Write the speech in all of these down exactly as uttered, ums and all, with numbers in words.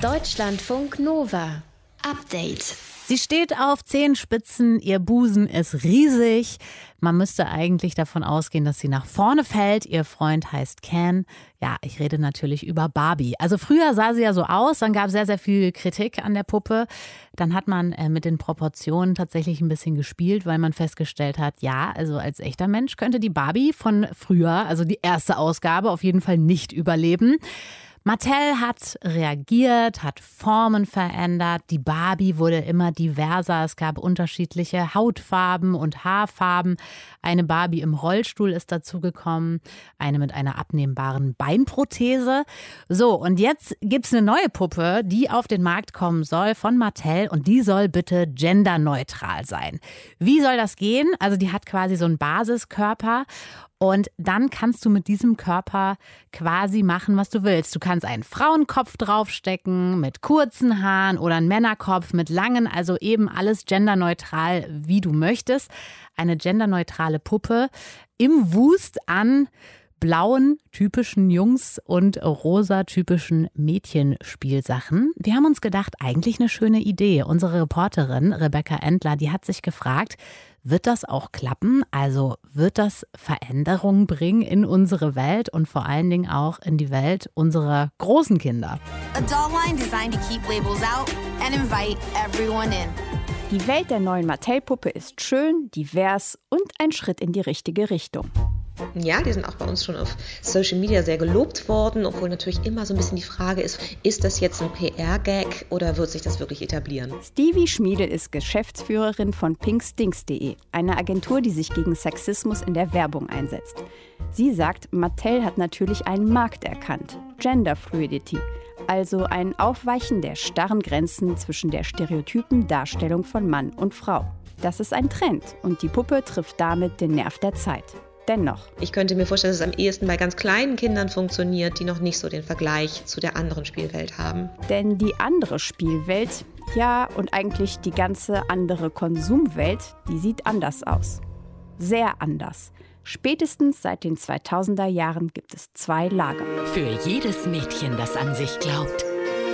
Deutschlandfunk Nova. Update. Sie steht auf Zehenspitzen, ihr Busen ist riesig. Man müsste eigentlich davon ausgehen, dass sie nach vorne fällt. Ihr Freund heißt Ken. Ja, ich rede natürlich über Barbie. Also früher sah sie ja so aus, dann gab es sehr, sehr viel Kritik an der Puppe. Dann hat man äh, mit den Proportionen tatsächlich ein bisschen gespielt, weil man festgestellt hat, ja, also als echter Mensch könnte die Barbie von früher, also die erste Ausgabe, auf jeden Fall nicht überleben. Mattel hat reagiert, hat Formen verändert. Die Barbie wurde immer diverser. Es gab unterschiedliche Hautfarben und Haarfarben. Eine Barbie im Rollstuhl ist dazugekommen, eine mit einer abnehmbaren Beinprothese. So, und jetzt gibt es eine neue Puppe, die auf den Markt kommen soll von Mattel und die soll bitte genderneutral sein. Wie soll das gehen? Also die hat quasi so einen Basiskörper. Und dann kannst du mit diesem Körper quasi machen, was du willst. Du kannst einen Frauenkopf draufstecken mit kurzen Haaren oder einen Männerkopf mit langen, also eben alles genderneutral, wie du möchtest. Eine genderneutrale Puppe im Wust an blauen typischen Jungs- und rosa typischen Mädchenspielsachen. Wir haben uns gedacht, eigentlich eine schöne Idee. Unsere Reporterin Rebecca Endler, die hat sich gefragt, wird das auch klappen? Also wird das Veränderungen bringen in unsere Welt und vor allen Dingen auch in die Welt unserer großen Kinder? A doll line designed to keep labels out and invite everyone in. Die Welt der neuen Mattel-Puppe ist schön, divers und ein Schritt in die richtige Richtung. Ja, die sind auch bei uns schon auf Social Media sehr gelobt worden, obwohl natürlich immer so ein bisschen die Frage ist, ist das jetzt ein P R-Gag oder wird sich das wirklich etablieren? Stevie Schmiedel ist Geschäftsführerin von pinkstinks punkt de, eine Agentur, die sich gegen Sexismus in der Werbung einsetzt. Sie sagt, Mattel hat natürlich einen Markt erkannt, Gender Fluidity, also ein Aufweichen der starren Grenzen zwischen der stereotypen Darstellung von Mann und Frau. Das ist ein Trend und die Puppe trifft damit den Nerv der Zeit. Dennoch. Ich könnte mir vorstellen, dass es am ehesten bei ganz kleinen Kindern funktioniert, die noch nicht so den Vergleich zu der anderen Spielwelt haben. Denn die andere Spielwelt, ja und eigentlich die ganze andere Konsumwelt, die sieht anders aus. Sehr anders. Spätestens seit den zweitausender Jahren gibt es zwei Lager. Für jedes Mädchen, das an sich glaubt,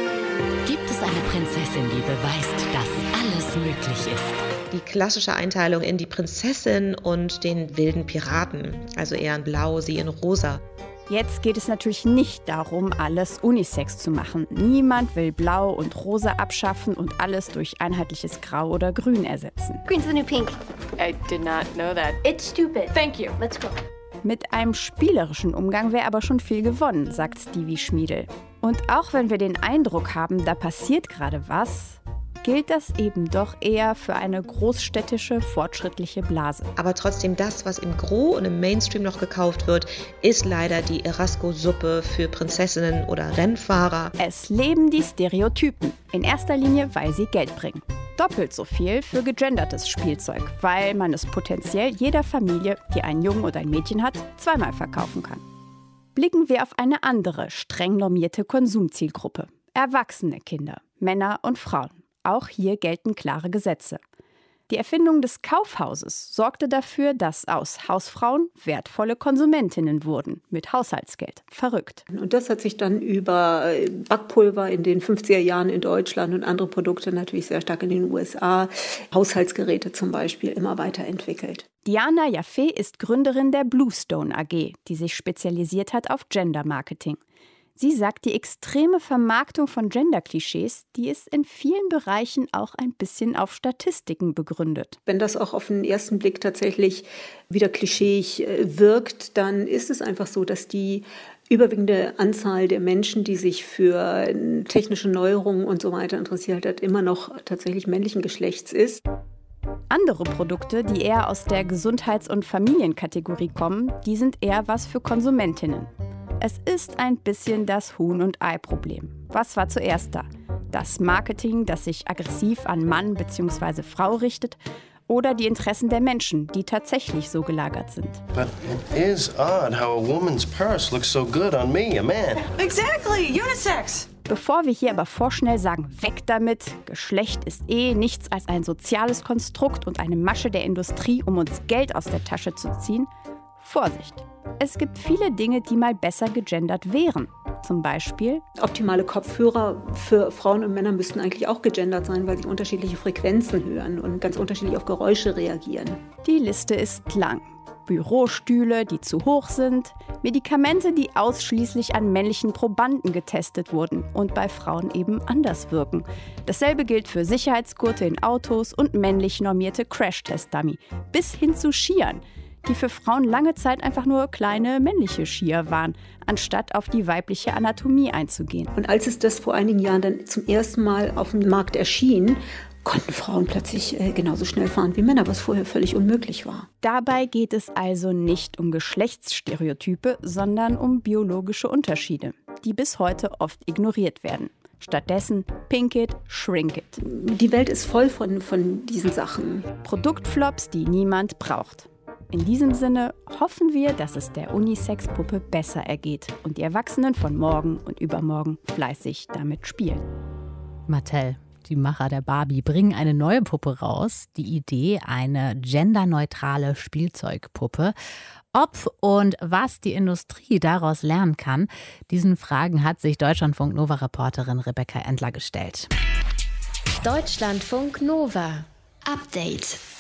gibt es eine Prinzessin, die beweist, dass alles möglich ist. Die klassische Einteilung in die Prinzessin und den wilden Piraten, also eher in Blau, sie in Rosa. Jetzt geht es natürlich nicht darum, alles Unisex zu machen. Niemand will Blau und Rosa abschaffen und alles durch einheitliches Grau oder Grün ersetzen. Green's the new pink. I did not know that. It's stupid. Thank you. Let's go. Mit einem spielerischen Umgang wäre aber schon viel gewonnen, sagt Stevie Schmiedel. Und auch wenn wir den Eindruck haben, da passiert gerade was, gilt das eben doch eher für eine großstädtische, fortschrittliche Blase. Aber trotzdem, das, was im Gros und im Mainstream noch gekauft wird, ist leider die Erasco-Suppe für Prinzessinnen oder Rennfahrer. Es leben die Stereotypen, in erster Linie, weil sie Geld bringen. Doppelt so viel für gegendertes Spielzeug, weil man es potenziell jeder Familie, die einen Jungen oder ein Mädchen hat, zweimal verkaufen kann. Blicken wir auf eine andere, streng normierte Konsumzielgruppe. Erwachsene Kinder, Männer und Frauen. Auch hier gelten klare Gesetze. Die Erfindung des Kaufhauses sorgte dafür, dass aus Hausfrauen wertvolle Konsumentinnen wurden, mit Haushaltsgeld. Verrückt. Und das hat sich dann über Backpulver in den fünfziger Jahren in Deutschland und andere Produkte natürlich sehr stark in den U S A, Haushaltsgeräte zum Beispiel, immer weiterentwickelt. Diana Jaffe ist Gründerin der Bluestone A G, die sich spezialisiert hat auf Gender-Marketing. Sie sagt, die extreme Vermarktung von Gender-Klischees, die ist in vielen Bereichen auch ein bisschen auf Statistiken begründet. Wenn das auch auf den ersten Blick tatsächlich wieder klischeeig wirkt, dann ist es einfach so, dass die überwiegende Anzahl der Menschen, die sich für technische Neuerungen und so weiter interessiert hat, immer noch tatsächlich männlichen Geschlechts ist. Andere Produkte, die eher aus der Gesundheits- und Familienkategorie kommen, die sind eher was für Konsumentinnen. Es ist ein bisschen das Huhn- und Ei-Problem. Was war zuerst da? Das Marketing, das sich aggressiv an Mann bzw. Frau richtet, oder die Interessen der Menschen, die tatsächlich so gelagert sind? But it is odd how a woman's purse looks so good on me, a man. Exactly, unisex. Bevor wir hier aber vorschnell sagen, weg damit, Geschlecht ist eh nichts als ein soziales Konstrukt und eine Masche der Industrie, um uns Geld aus der Tasche zu ziehen, Vorsicht! Es gibt viele Dinge, die mal besser gegendert wären. Zum Beispiel: Optimale Kopfhörer für Frauen und Männer müssten eigentlich auch gegendert sein, weil sie unterschiedliche Frequenzen hören und ganz unterschiedlich auf Geräusche reagieren. Die Liste ist lang. Bürostühle, die zu hoch sind, Medikamente, die ausschließlich an männlichen Probanden getestet wurden und bei Frauen eben anders wirken. Dasselbe gilt für Sicherheitsgurte in Autos und männlich normierte Crash-Test-Dummy, bis hin zu Skiern, die für Frauen lange Zeit einfach nur kleine männliche Skier waren, anstatt auf die weibliche Anatomie einzugehen. Und als es das vor einigen Jahren dann zum ersten Mal auf dem Markt erschien, konnten Frauen plötzlich äh, genauso schnell fahren wie Männer, was vorher völlig unmöglich war. Dabei geht es also nicht um Geschlechtsstereotype, sondern um biologische Unterschiede, die bis heute oft ignoriert werden. Stattdessen pink it, shrink it. Die Welt ist voll von, von diesen Sachen. Produktflops, die niemand braucht. In diesem Sinne hoffen wir, dass es der Unisex-Puppe besser ergeht und die Erwachsenen von morgen und übermorgen fleißig damit spielen. Mattel, die Macher der Barbie, bringen eine neue Puppe raus. Die Idee, eine genderneutrale Spielzeugpuppe. Ob und was die Industrie daraus lernen kann, diesen Fragen hat sich Deutschlandfunk-Nova-Reporterin Rebecca Endler gestellt. Deutschlandfunk Nova. Update.